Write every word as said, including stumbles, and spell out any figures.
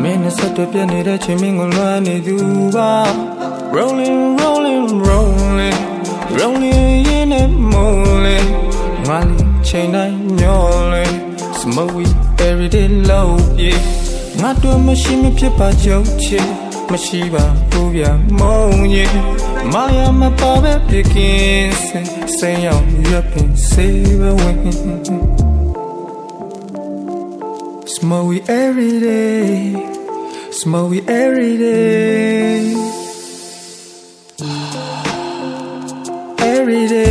Minnesota pianere chimingolani duba. Rolling, rolling, rolling, rolling in a mole. Mali chain I nyole. Smoke weed every day low, yeah. Not do machine me pipa joche. Mashiba, Bubia, Monye. Maya, my papa begins. Say, yo, you're in save away. Smoke weed every day. Smoke weed every day. Every day.